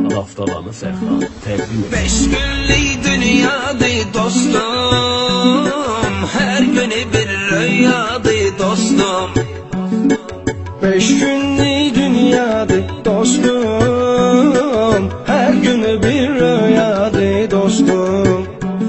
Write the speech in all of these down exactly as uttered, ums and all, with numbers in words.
Raftalanı Serkan təqdim edir. Beş günlük dünyadır dostum, her günü bir rüyadır dostum. Beş günlük dünyadır dostum, her günü bir rüyadır dostum.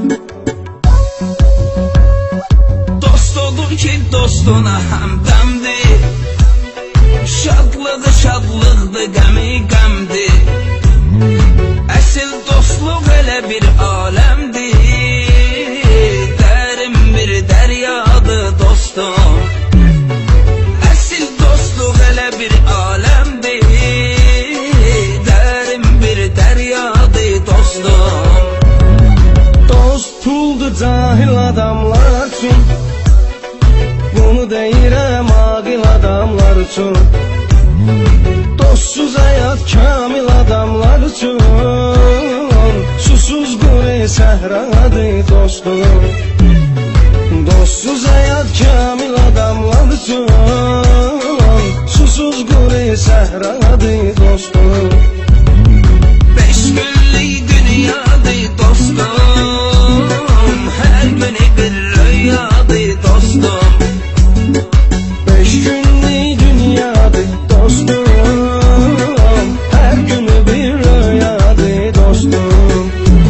Dost olur ki dostuna həmdəmdir, şadlığı şadlıqdır, qəmi qəmdir. Əsl dostluq elə bir aləmdir, dərin bir dəryadır dostum. Əsl dostluq elə bir aləmdir, dərin bir dəryadır dostum. Dost puldur cahil adamlar üçün, bunu deyirəm aqil adamlar üçün. Dostsuz həyat kamil adamlar üçün, susuz quru səhradır dostum. Dostsuz həyat kamil adamlar üçün, susuz quru səhradır dostum. Beş günlük dünyadır dostum, her günü bir rüyadır dostum. Beş günlük dünyadır dostum, her günü bir rüyadır dostum.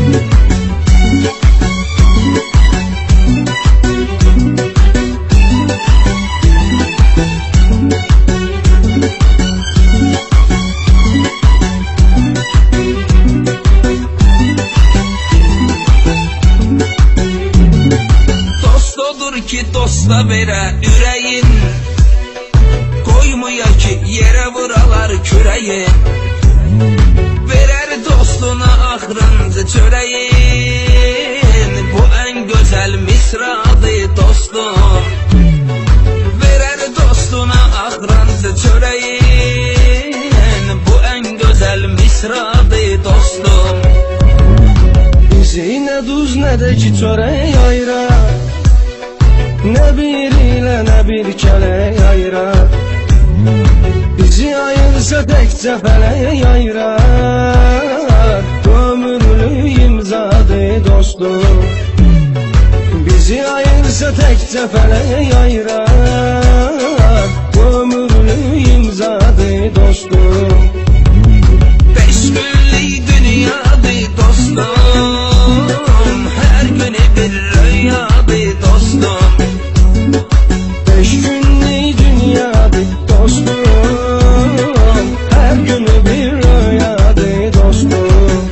Dost odur ki dosta verə ürəyin, koymuya ki yere vuralar küreğin. Verer dostuna axırıncı çöreğin, bu en güzel misradır dostum. Verer dostuna axırıncı çöreğin, bu en güzel misradır dostum. Bizi nə duz nə də ki çörək ayırar, nə bir ilə nə bir kələk ayırar. Bizi ayırsa təkcə fələk ayırar, ömürlük imzadır dostum. Bizi ayırsa təkcə fələk ayırar, ömürlük imzadır dostum. Beş günlük dünyadır dostum, her günü bir rüyadır dostum. Beş günlük dünyadır dostum, her günü bir rüyadır dostum.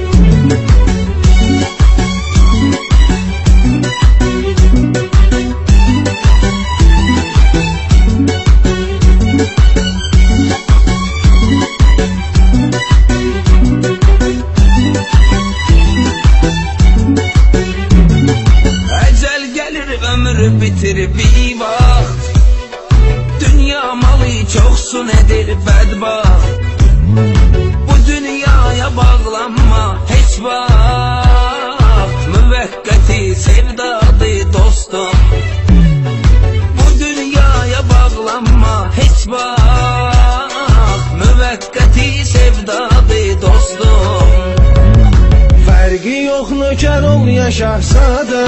Ecel gelir ömür bitir bir vaxt, dünya malı çoksun edir bədbaxt. Bu dünyaya bağlanma heç vaxt, müvəqqəti sevdadır dostum. Bu dünyaya bağlanma heç vaxt, müvəqqəti sevdadır dostum. Fərqi yox nökər ol ya şahzadə,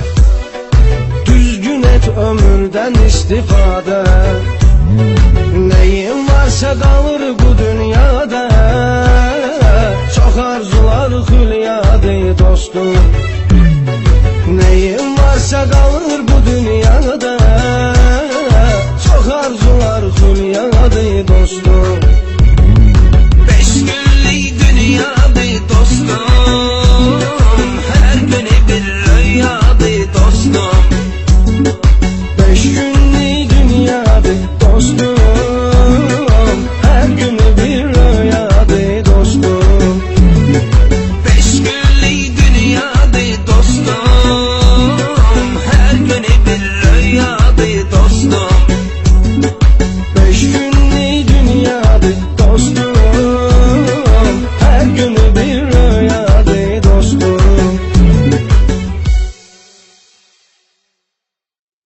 düzgün et ömürdən istifadə. Nəyin varsa qalır bu dünyada, çox arzular xülyadır dostum.